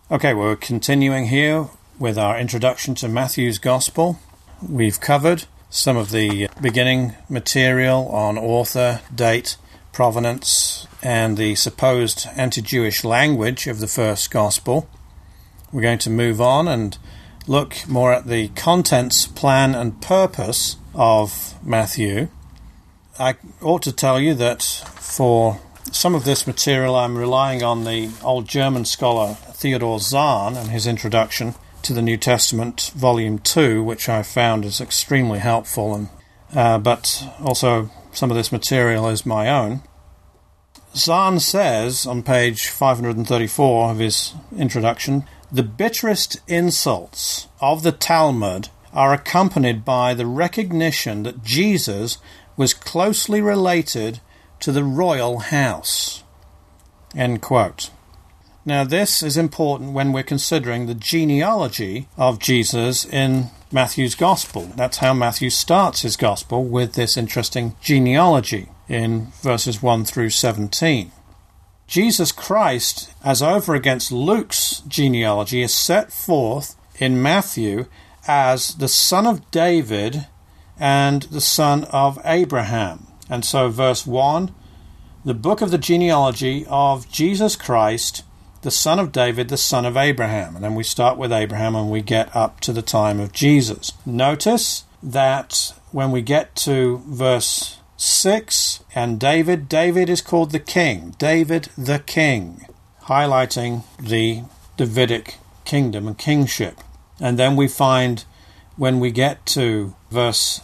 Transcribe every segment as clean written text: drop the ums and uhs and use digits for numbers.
Okay, we're continuing here with our introduction to Matthew's Gospel. We've covered some of the beginning material on author, date, provenance, and the supposed anti-Jewish language of the first Gospel. We're going to move on and look more at the contents, plan, and purpose of Matthew. I ought to tell you that for some of this material I'm relying on the old German scholar Theodor Zahn and his introduction to the New Testament, Volume 2, which I found is extremely helpful, but also some of this material is my own. Zahn says on page 534 of his introduction, "The bitterest insults of the Talmud are accompanied by the recognition that Jesus was closely related to the royal house." End quote. Now this is important when we're considering the genealogy of Jesus in Matthew's Gospel. That's how Matthew starts his Gospel, with this interesting genealogy in verses 1 through 17. Jesus Christ, as over against Luke's genealogy, is set forth in Matthew as the son of David and the son of Abraham. And so verse 1, the book of the genealogy of Jesus Christ, the son of David, the son of Abraham. And then we start with Abraham and we get up to the time of Jesus. Notice that when we get to verse 6, and David is called the king. David the king, highlighting the Davidic kingdom and kingship. And then we find when we get to verse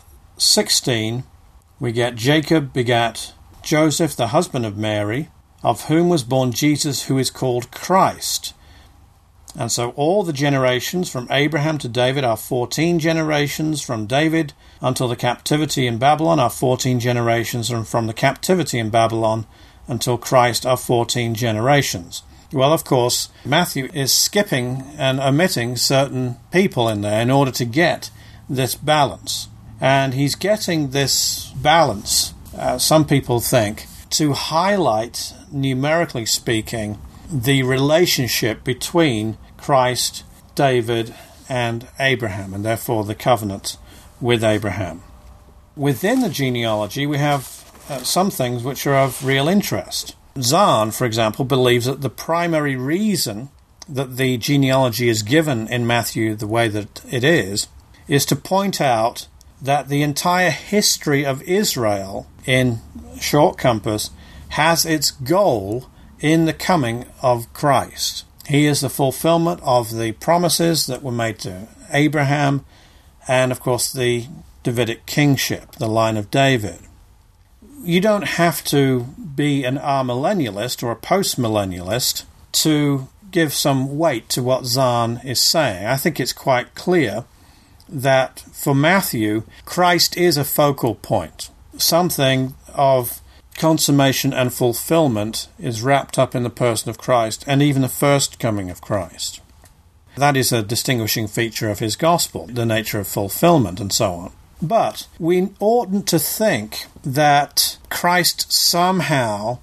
16, we get Jacob begat Joseph, the husband of Mary, of whom was born Jesus, who is called Christ. And so all the generations from Abraham to David are 14 generations, from David until the captivity in Babylon are 14 generations, and from the captivity in Babylon until Christ are 14 generations. Well, of course, Matthew is skipping and omitting certain people in there in order to get this balance. And he's getting this balance, some people think, to highlight, numerically speaking, the relationship between Christ, David, and Abraham, and therefore the covenant with Abraham. Within the genealogy, we have some things which are of real interest. Zahn, for example, believes that the primary reason that the genealogy is given in Matthew the way that it is to point out that the entire history of Israel, in short compass, has its goal in the coming of Christ. He is the fulfillment of the promises that were made to Abraham and, of course, the Davidic kingship, the line of David. You don't have to be an amillennialist or a postmillennialist to give some weight to what Zahn is saying. I think it's quite clear that for Matthew, Christ is a focal point. Something of consummation and fulfillment is wrapped up in the person of Christ, and even the first coming of Christ. That is a distinguishing feature of his gospel, the nature of fulfillment and so on. But we oughtn't to think that Christ somehow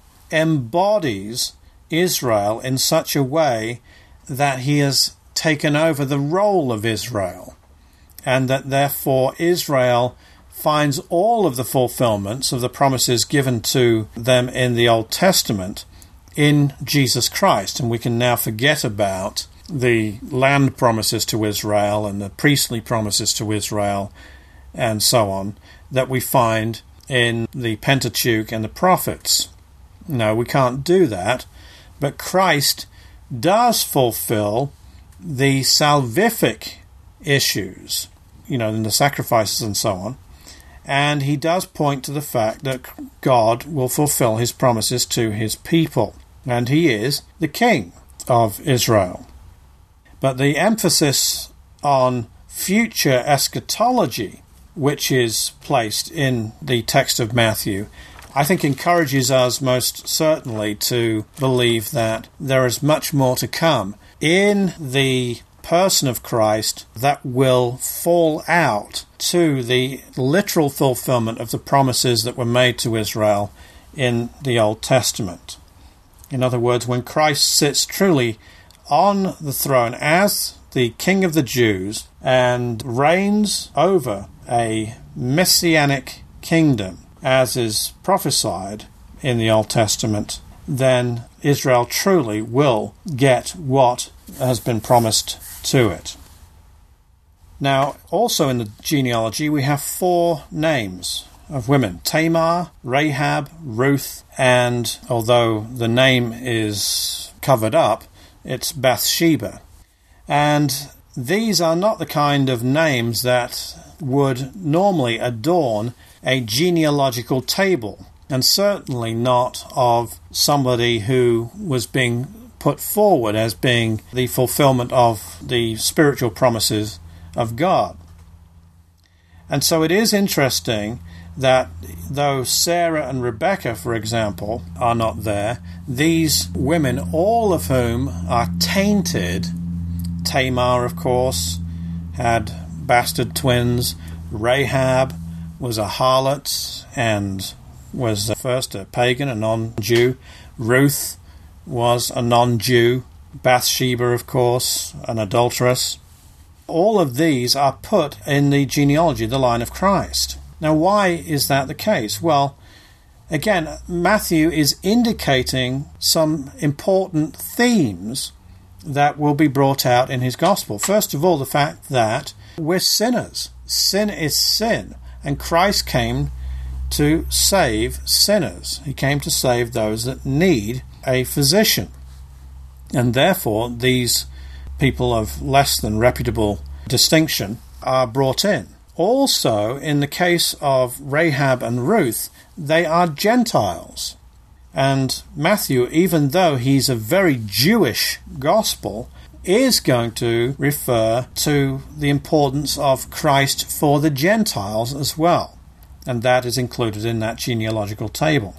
embodies Israel in such a way that he has taken over the role of Israel, and that therefore Israel finds all of the fulfillments of the promises given to them in the Old Testament in Jesus Christ. And we can now forget about the land promises to Israel and the priestly promises to Israel and so on that we find in the Pentateuch and the prophets. No, we can't do that. But Christ does fulfill the salvific issues, in the sacrifices and so on. And he does point to the fact that God will fulfill his promises to his people. And he is the king of Israel. But the emphasis on future eschatology, which is placed in the text of Matthew, I think encourages us most certainly to believe that there is much more to come in the person of Christ that will fall out to the literal fulfillment of the promises that were made to Israel in the Old Testament. In other words, when Christ sits truly on the throne as the King of the Jews and reigns over a messianic kingdom, as is prophesied in the Old Testament, then Israel truly will get what has been promised to it. Now, also in the genealogy, we have 4 names of women: Tamar, Rahab, Ruth, and, although the name is covered up, it's Bathsheba. And these are not the kind of names that would normally adorn a genealogical table, and certainly not of somebody who was being put forward as being the fulfillment of the spiritual promises of God. And so it is interesting that though Sarah and Rebecca, for example, are not there, these women, all of whom are tainted. Tamar, of course, had bastard twins. Rahab was a harlot and was first a pagan, a non-Jew. Ruth was a non-Jew. Bathsheba, of course, an adulteress. All of these are put in the genealogy, the line of Christ. Now, why is that the case? Well, again, Matthew is indicating some important themes that will be brought out in his gospel. First of all, the fact that we're sinners. Sin is sin, and Christ came to save sinners. He came to save those that need a physician. And therefore, these people of less than reputable distinction are brought in. Also, in the case of Rahab and Ruth, they are Gentiles. And Matthew, even though he's a very Jewish gospel, is going to refer to the importance of Christ for the Gentiles as well. And that is included in that genealogical table.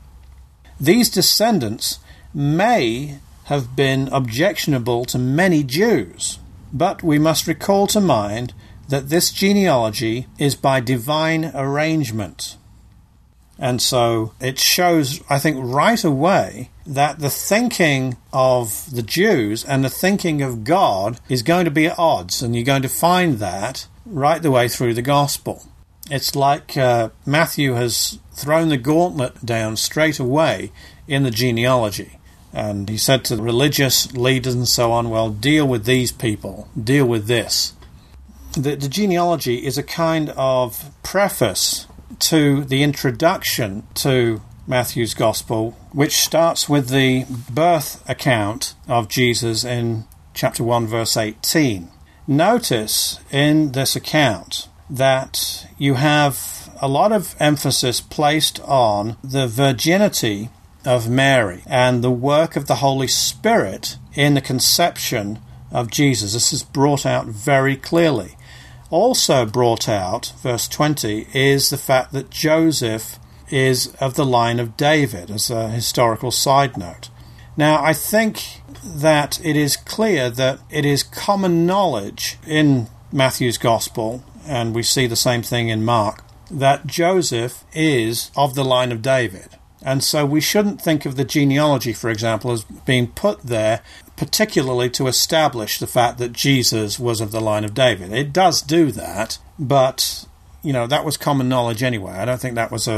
These descendants may have been objectionable to many Jews, but we must recall to mind that this genealogy is by divine arrangement. And so it shows, I think, right away that the thinking of the Jews and the thinking of God is going to be at odds, and you're going to find that right the way through the gospel. It's like Matthew has thrown the gauntlet down straight away in the genealogy. And he said to the religious leaders and so on, well, deal with these people, deal with this. The genealogy is a kind of preface to the introduction to Matthew's Gospel, which starts with the birth account of Jesus in chapter 1, verse 18. Notice in this account that you have a lot of emphasis placed on the virginity of Mary and the work of the Holy Spirit in the conception of Jesus. This is brought out very clearly. Also brought out, verse 20, is the fact that Joseph is of the line of David, as a historical side note. Now, I think that it is clear that it is common knowledge in Matthew's Gospel, and we see the same thing in Mark, that Joseph is of the line of David. And so we shouldn't think of the genealogy, for example, as being put there particularly to establish the fact that Jesus was of the line of David. It does do that, but, that was common knowledge anyway. I don't think that was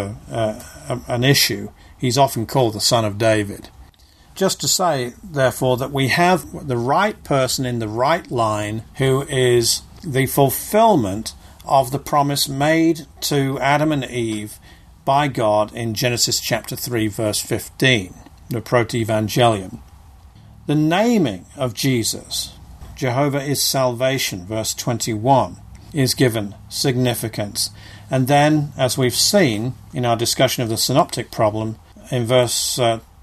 an issue. He's often called the son of David. Just to say, therefore, that we have the right person in the right line who is the fulfillment of the promise made to Adam and Eve by God in Genesis chapter 3, verse 15, the Proto-Evangelium. The naming of Jesus, Jehovah is salvation, verse 21, is given significance. And then, as we've seen in our discussion of the synoptic problem, in verse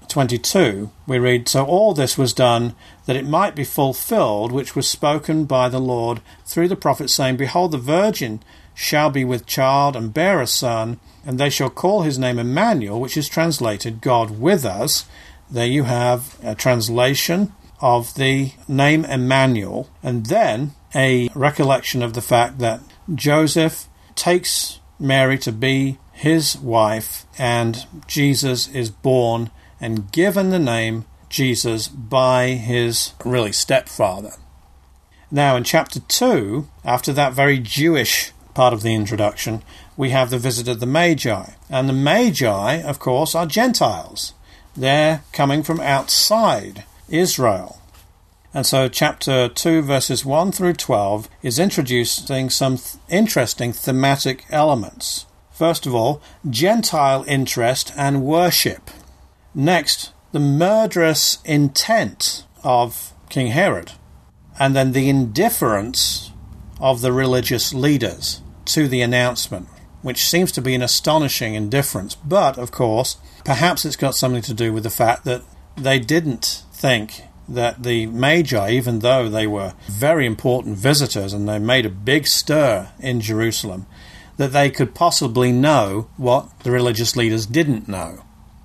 22, we read, so all this was done that it might be fulfilled, which was spoken by the Lord through the prophet, saying, behold, the virgin shall be with child and bear a son, and they shall call his name Emmanuel, which is translated God with us. There you have a translation of the name Emmanuel, and then a recollection of the fact that Joseph takes Mary to be his wife, and Jesus is born and given the name Jesus by his really stepfather. Now in chapter 2, after that very Jewish part of the introduction, we have the visit of the Magi. And the Magi, of course, are Gentiles. They're coming from outside Israel. And so chapter 2, verses 1 through 12 is introducing some interesting thematic elements. First of all, Gentile interest and worship. Next, the murderous intent of King Herod. And then the indifference of the religious leaders to the announcement, which seems to be an astonishing indifference. But, of course, perhaps it's got something to do with the fact that they didn't think that the Magi, even though they were very important visitors and they made a big stir in Jerusalem, that they could possibly know what the religious leaders didn't know.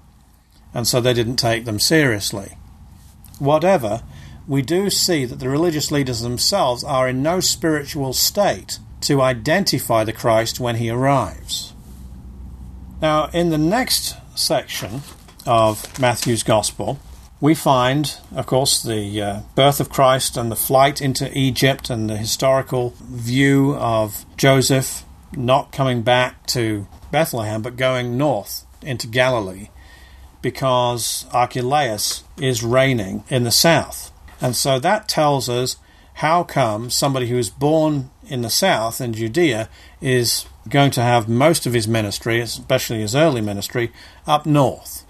And so they didn't take them seriously. Whatever, we do see that the religious leaders themselves are in no spiritual state to identify the Christ when he arrives. Now, in the next section of Matthew's Gospel, we find, of course, the birth of Christ and the flight into Egypt and the historical view of Joseph not coming back to Bethlehem but going north into Galilee because Archelaus is reigning in the south. And so that tells us how come somebody who is born in the south, in Judea, is going to have most of his ministry, especially his early ministry, up north.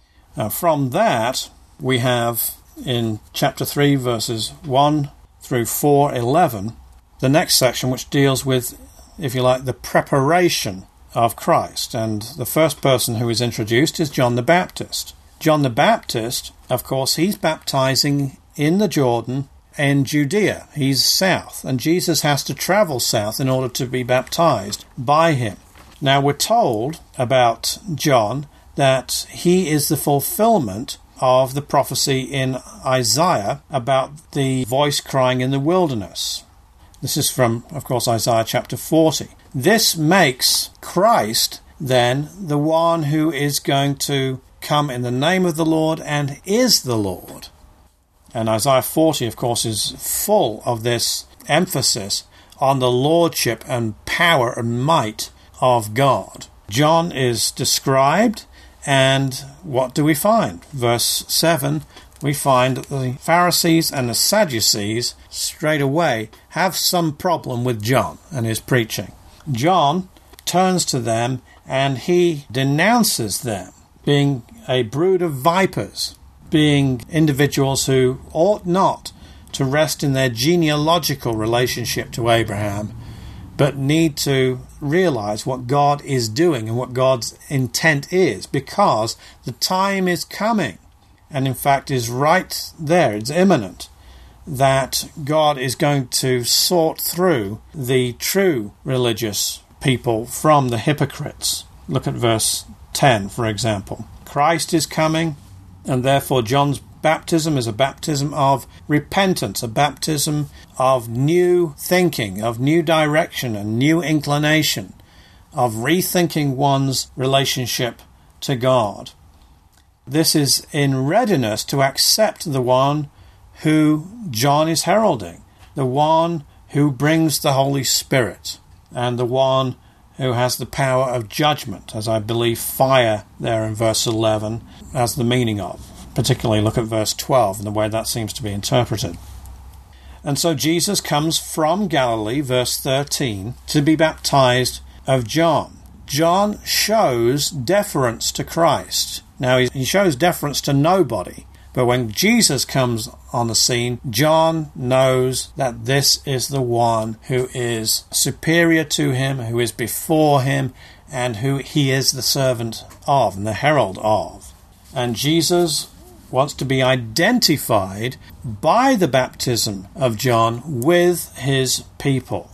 From that, we have in chapter 3, verses 1 through 4:11, the next section which deals with, if you like, the preparation of Christ. And the first person who is introduced is John the Baptist. John the Baptist, of course, he's baptizing in the Jordan in Judea. He's south, and Jesus has to travel south in order to be baptized by him. Now we're told about John that he is the fulfillment of the prophecy in Isaiah about the voice crying in the wilderness. This is from, of course, Isaiah chapter 40. This makes Christ, then, the one who is going to come in the name of the Lord and is the Lord. And Isaiah 40, of course, is full of this emphasis on the lordship and power and might of God. John is described, and what do we find? Verse 7, we find that the Pharisees and the Sadducees straight away have some problem with John and his preaching. John turns to them and he denounces them, being a brood of vipers, being individuals who ought not to rest in their genealogical relationship to Abraham, but need to realize what God is doing and what God's intent is, because the time is coming, and in fact is right there, it's imminent, that God is going to sort through the true religious people from the hypocrites. Look at verse 10, for example. Christ is coming, and therefore John's baptism is a baptism of repentance, a baptism of new thinking, of new direction and new inclination, of rethinking one's relationship to God. This is in readiness to accept the one who John is heralding, the one who brings the Holy Spirit, and the one who has the power of judgment, as I believe fire there in verse 11 has the meaning of. Particularly look at verse 12 and the way that seems to be interpreted. And so Jesus comes from Galilee, verse 13, to be baptized of John. John shows deference to Christ. Now, he shows deference to nobody. But when Jesus comes on the scene, John knows that this is the one who is superior to him, who is before him, and who he is the servant of and the herald of. And Jesus wants to be identified by the baptism of John with his people.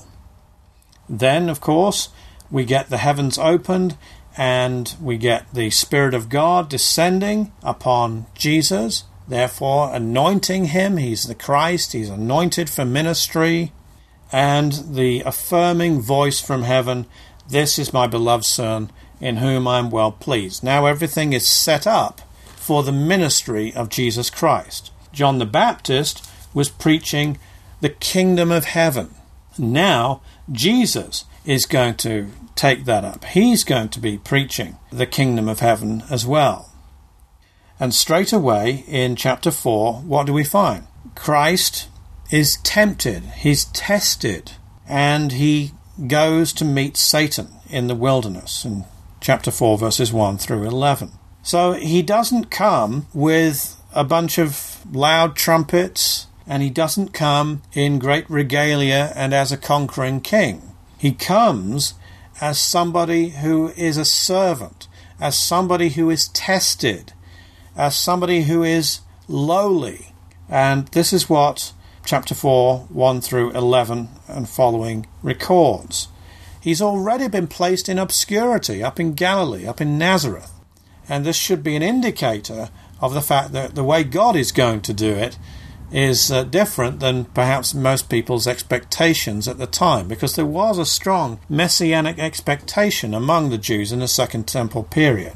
Then, of course, we get the heavens opened and we get the Spirit of God descending upon Jesus, therefore anointing him. He's the Christ, he's anointed for ministry, and the affirming voice from heaven, "This is my beloved Son, in whom I am well pleased." Now everything is set up for the ministry of Jesus Christ. John the Baptist was preaching the kingdom of heaven. Now, Jesus is going to take that up. He's going to be preaching the kingdom of heaven as well. And straight away in chapter 4, what do we find? Christ is tempted, he's tested, and he goes to meet Satan in the wilderness in chapter 4, verses 1 through 11. So he doesn't come with a bunch of loud trumpets, and he doesn't come in great regalia and as a conquering king. He comes as somebody who is a servant, as somebody who is tested, as somebody who is lowly. And this is what chapter 4, 1 through 11 and following records. He's already been placed in obscurity up in Galilee, up in Nazareth. And this should be an indicator of the fact that the way God is going to do it is different than perhaps most people's expectations at the time, because there was a strong messianic expectation among the Jews in the Second Temple period.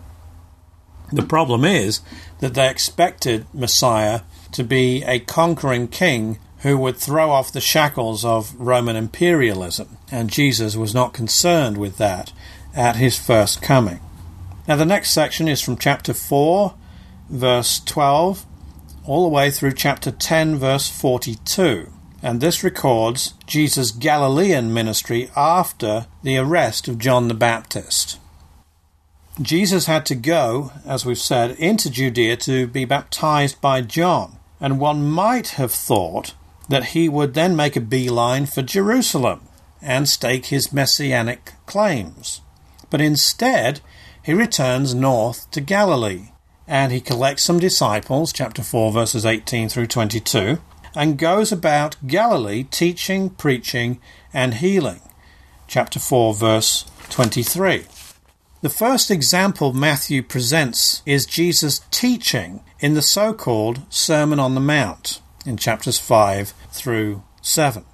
The problem is that they expected Messiah to be a conquering king who would throw off the shackles of Roman imperialism, and Jesus was not concerned with that at his first coming. Now the next section is from chapter 4, verse 12, all the way through chapter 10, verse 42. And this records Jesus' Galilean ministry after the arrest of John the Baptist. Jesus had to go, as we've said, into Judea to be baptized by John. And one might have thought that he would then make a beeline for Jerusalem and stake his messianic claims. But instead, he returns north to Galilee, and he collects some disciples, chapter 4, verses 18 through 22, and goes about Galilee teaching, preaching, and healing, chapter 4, verse 23. The first example Matthew presents is Jesus' teaching in the so-called Sermon on the Mount in chapters 5 through 7,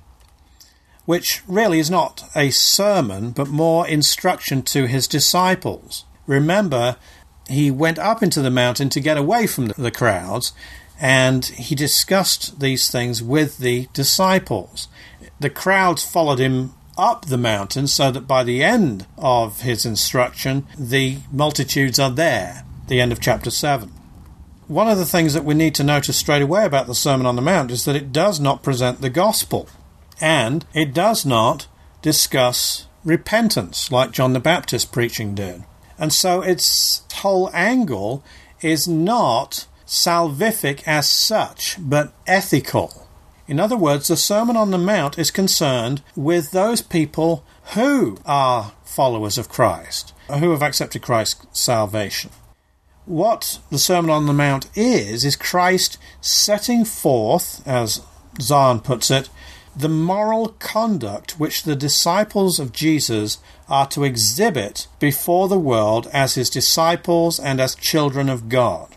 which really is not a sermon but more instruction to his disciples. Remember, he went up into the mountain to get away from the crowds, and he discussed these things with the disciples. The crowds followed him up the mountain so that by the end of his instruction, the multitudes are there, the end of chapter 7. One of the things that we need to notice straight away about the Sermon on the Mount is that it does not present the gospel, and it does not discuss repentance like John the Baptist preaching did. And so its whole angle is not salvific as such, but ethical. In other words, the Sermon on the Mount is concerned with those people who are followers of Christ, who have accepted Christ's salvation. What the Sermon on the Mount is Christ setting forth, as Zahn puts it, the moral conduct which the disciples of Jesus are to exhibit before the world as his disciples and as children of God.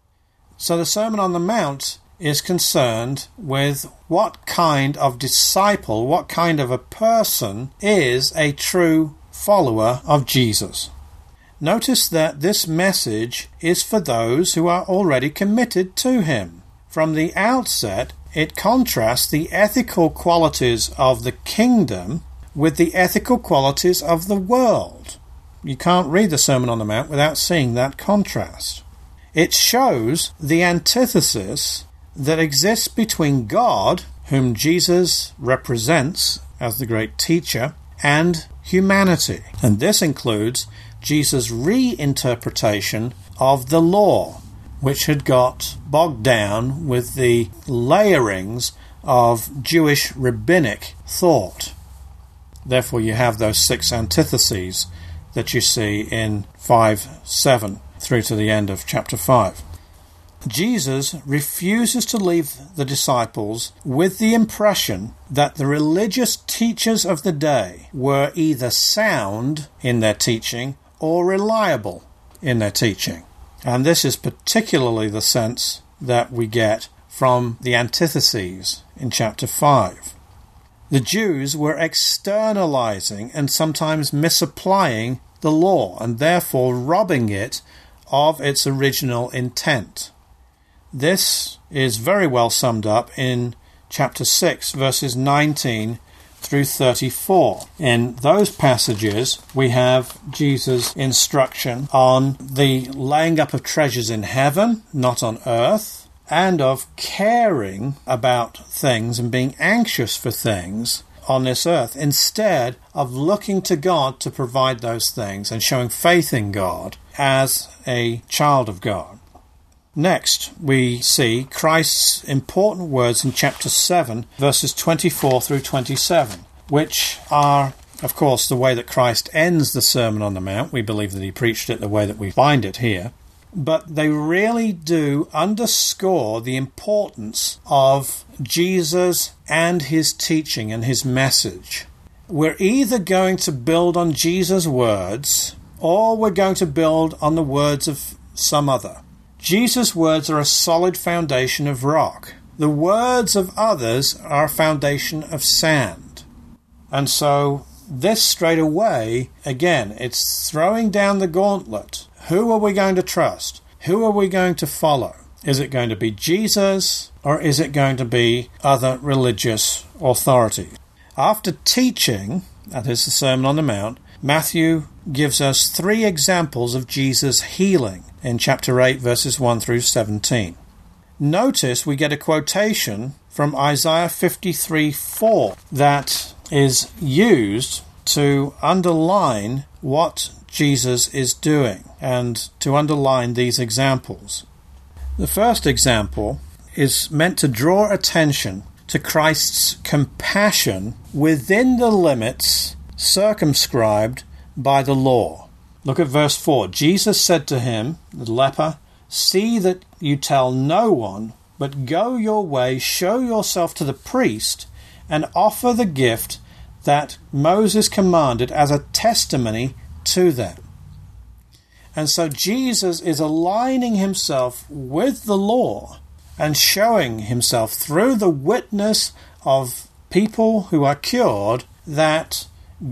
So the Sermon on the Mount is concerned with what kind of disciple, what kind of a person is a true follower of Jesus. Notice that this message is for those who are already committed to him. From the outset, it contrasts the ethical qualities of the kingdom with the ethical qualities of the world. You can't read the Sermon on the Mount without seeing that contrast. It shows the antithesis that exists between God, whom Jesus represents as the great teacher, and humanity. And this includes Jesus' reinterpretation of the law, which had got bogged down with the layerings of Jewish rabbinic thought. Therefore, you have those 6 antitheses that you see in 5:7 through to the end of chapter 5. Jesus refuses to leave the disciples with the impression that the religious teachers of the day were either sound in their teaching or reliable in their teaching. And this is particularly the sense that we get from the antitheses in chapter 5. The Jews were externalizing and sometimes misapplying the law and therefore robbing it of its original intent. This is very well summed up in chapter 6, verses 19 through 34. In those passages, we have Jesus' instruction on the laying up of treasures in heaven, not on earth, and of caring about things and being anxious for things on this earth, instead of looking to God to provide those things and showing faith in God as a child of God. Next, we see Christ's important words in chapter 7, verses 24 through 27, which are, of course, the way that Christ ends the Sermon on the Mount. We believe that he preached it the way that we find it here. But they really do underscore the importance of Jesus and his teaching and his message. We're either going to build on Jesus' words, or we're going to build on the words of some other. Jesus' words are a solid foundation of rock. The words of others are a foundation of sand. And so this straight away, again, it's throwing down the gauntlet. Who are we going to trust? Who are we going to follow? Is it going to be Jesus, or is it going to be other religious authorities? After teaching, that is the Sermon on the Mount, Matthew gives us 3 examples of Jesus' healing in chapter 8, verses 1 through 17. Notice we get a quotation from Isaiah 53:4 that is used to underline what Jesus is doing and to underline these examples. The first example is meant to draw attention to Christ's compassion within the limits circumscribed by the law. Look at verse 4. Jesus said to him, the leper, "See that you tell no one, but go your way, show yourself to the priest, and offer the gift that Moses commanded as a testimony to them." And so Jesus is aligning himself with the law and showing himself through the witness of people who are cured that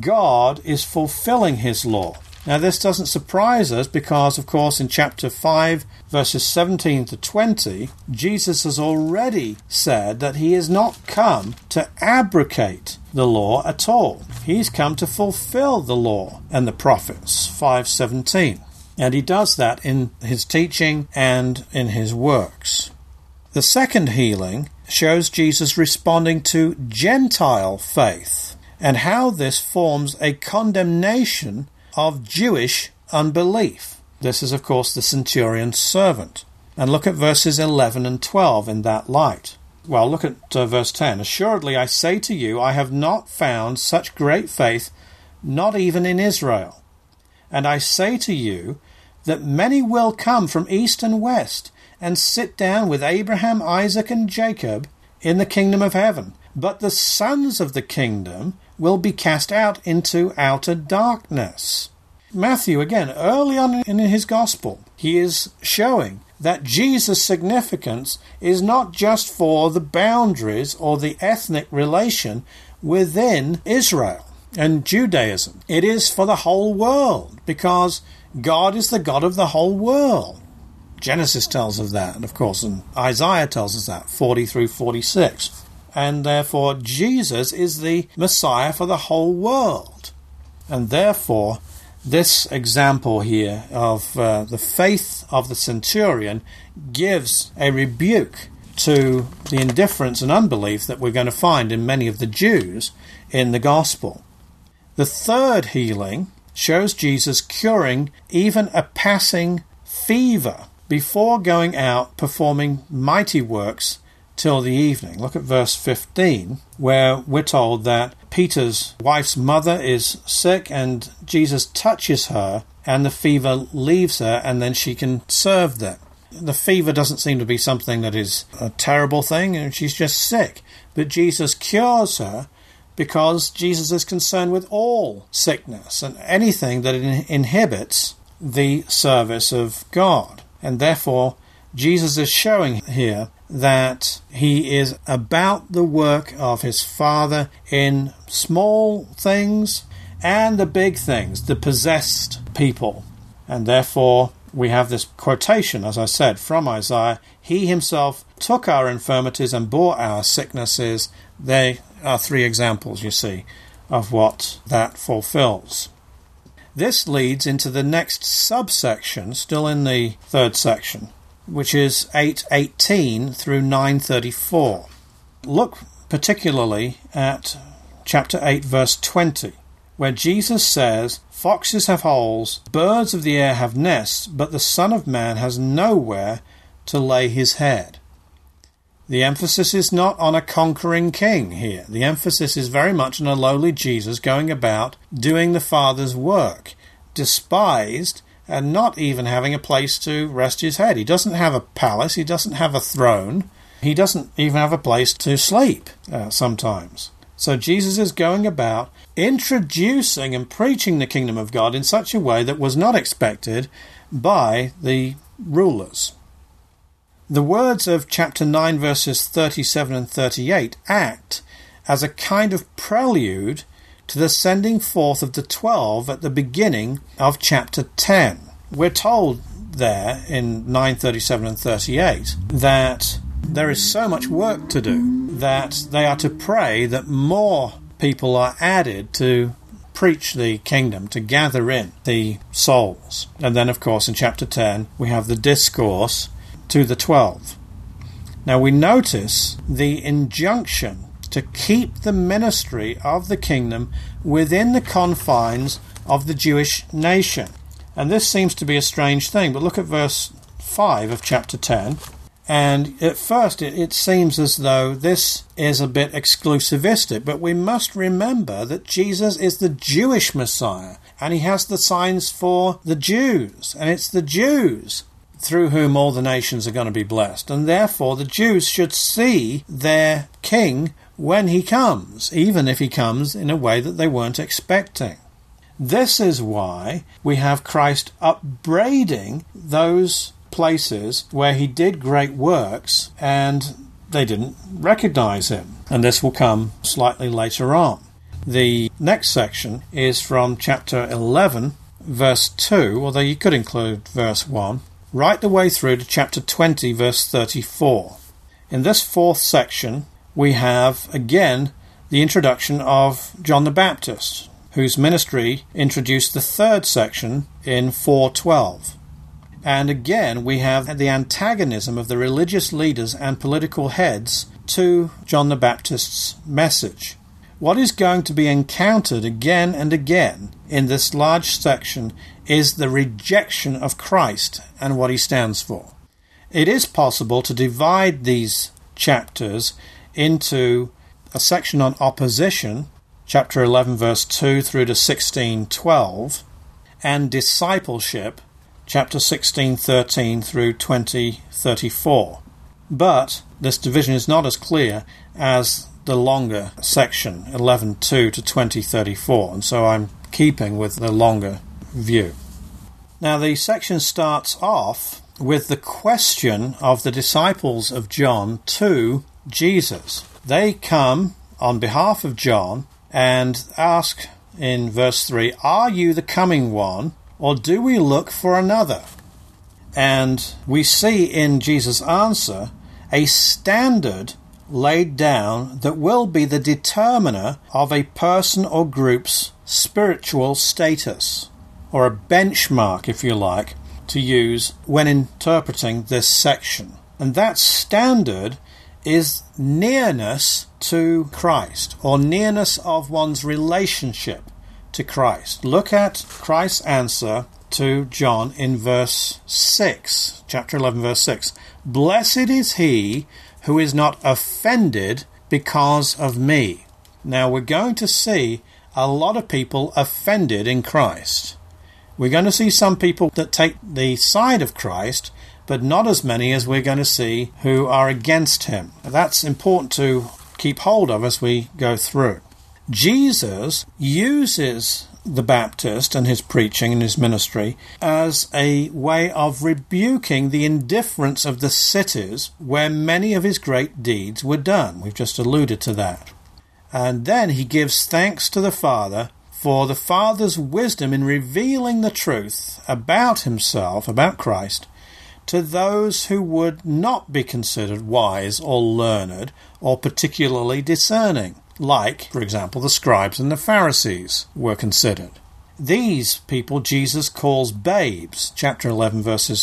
God is fulfilling his law. Now this doesn't surprise us because, of course, in chapter 5, verses 17 to 20, Jesus has already said that he has not come to abrogate the law at all. He's come to fulfill the law and the prophets, 5:17. And he does that in his teaching and in his works. The second healing shows Jesus responding to Gentile faith and how this forms a condemnation of Jewish unbelief. This is, of course, the centurion's servant. And look at verses 11 and 12 in that light. Well, look at verse 10. "Assuredly, I say to you, I have not found such great faith, not even in Israel. And I say to you that many will come from east and west and sit down with Abraham, Isaac, and Jacob in the kingdom of heaven. But the sons of the kingdom will be cast out into outer darkness." Matthew, again, early on in his gospel, he is showing that Jesus' significance is not just for the boundaries or the ethnic relation within Israel and Judaism. It is for the whole world, because God is the God of the whole world. Genesis tells us that, and of course, and Isaiah tells us that, 40 through 46. And therefore, Jesus is the Messiah for the whole world. And therefore, this example here of the faith of the centurion gives a rebuke to the indifference and unbelief that we're going to find in many of the Jews in the gospel. The third healing shows Jesus curing even a passing fever before going out performing mighty works till the evening. Look at verse 15, where we're told that Peter's wife's mother is sick and Jesus touches her and the fever leaves her and then she can serve them. The fever doesn't seem to be something that is a terrible thing, and she's just sick. But Jesus cures her because Jesus is concerned with all sickness and anything that inhibits the service of God. And therefore, Jesus is showing here that he is about the work of his Father in small things and the big things, the possessed people. And therefore, we have this quotation, as I said, from Isaiah. He himself took our infirmities and bore our sicknesses. They are three examples, you see, of what that fulfills. This leads into the next subsection, still in the third section, which is 8:18 through 9:34. Look particularly at chapter 8, verse 20, where Jesus says, "Foxes have holes, birds of the air have nests, but the Son of Man has nowhere to lay his head." The emphasis is not on a conquering king here. The emphasis is very much on a lowly Jesus going about doing the Father's work, despised and not even having a place to rest his head. He doesn't have a palace. He doesn't have a throne. He doesn't even have a place to sleep sometimes. So Jesus is going about introducing and preaching the kingdom of God in such a way that was not expected by the rulers. The words of chapter 9, verses 37 and 38 act as a kind of prelude to the sending forth of the 12 at the beginning of chapter 10. We're told there in 9:37 and 38 that there is so much work to do that they are to pray that more people are added to preach the kingdom, to gather in the souls. And then, of course, in chapter 10, we have the discourse to the 12. Now we notice the injunction to keep the ministry of the kingdom within the confines of the Jewish nation. And this seems to be a strange thing, but look at verse 5 of chapter 10. And at first it seems as though this is a bit exclusivistic, but we must remember that Jesus is the Jewish Messiah, and he has the signs for the Jews, and it's the Jews through whom all the nations are going to be blessed. And therefore the Jews should see their king when he comes, even if he comes in a way that they weren't expecting. This is why we have Christ upbraiding those places where he did great works and they didn't recognize him. And this will come slightly later on. The next section is from chapter 11, verse 2, although you could include verse 1, right the way through to chapter 20, verse 34. In this fourth section, we have, again, the introduction of John the Baptist, whose ministry introduced the third section in 4:12. And again, we have the antagonism of the religious leaders and political heads to John the Baptist's message. What is going to be encountered again and again in this large section is the rejection of Christ and what he stands for. It is possible to divide these chapters into a section on opposition, chapter 11, verse 2 through to 16:12, and discipleship, chapter 16:13 through 20:34. But this division is not as clear as the longer section, 11:2 to 20:34, and so I'm keeping with the longer view. Now the section starts off with the question of the disciples of John to Jesus. They come on behalf of John and ask in verse 3, "Are you the coming one, or do we look for another?" And we see in Jesus' answer a standard laid down that will be the determiner of a person or group's spiritual status, or a benchmark, if you like, to use when interpreting this section. And that standard is nearness to Christ, or nearness of one's relationship to Christ. Look at Christ's answer to John in verse 6, chapter 11, verse 6. "Blessed is he who is not offended because of me." Now we're going to see a lot of people offended in Christ. We're going to see some people that take the side of Christ, but not as many as we're going to see who are against him. That's important to keep hold of as we go through. Jesus uses the Baptist and his preaching and his ministry as a way of rebuking the indifference of the cities where many of his great deeds were done. We've just alluded to that. And then he gives thanks to the Father For the Father's wisdom in revealing the truth about himself, about Christ, to those who would not be considered wise or learned or particularly discerning, like, for example, the scribes and the Pharisees were considered. These people Jesus calls babes, chapter 11, verses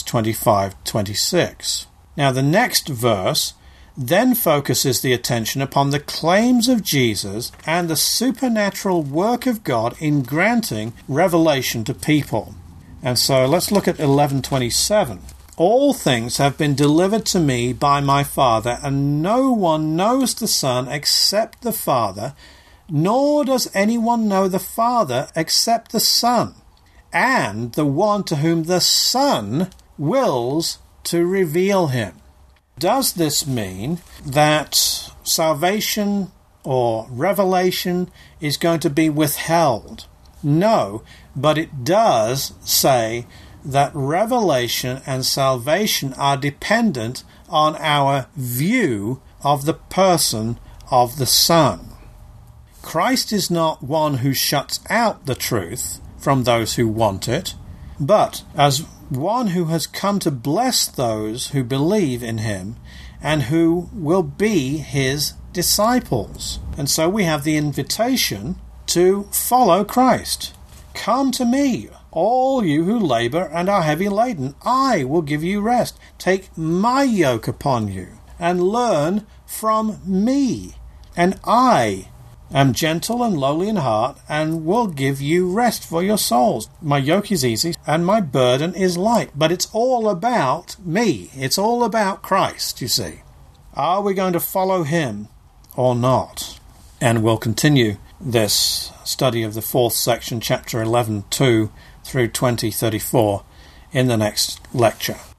25-26. Now, the next verse then focuses the attention upon the claims of Jesus and the supernatural work of God in granting revelation to people. And so let's look at 11:27. All things have been delivered to me by my Father, and no one knows the Son except the Father, nor does anyone know the Father except the Son, and the one to whom the Son wills to reveal him. Does this mean that salvation or revelation is going to be withheld? No, but it does say that revelation and salvation are dependent on our view of the person of the Son. Christ is not one who shuts out the truth from those who want it, but as one who has come to bless those who believe in him and who will be his disciples. And so we have the invitation to follow Christ. Come to me, all you who labor and are heavy laden. I will give you rest. Take my yoke upon you and learn from me. And I am gentle and lowly in heart, and will give you rest for your souls. My yoke is easy, and my burden is light. But it's all about me. It's all about Christ, you see. Are we going to follow him or not? And we'll continue this study of the fourth section, chapter 11:2 through 20:34, in the next lecture.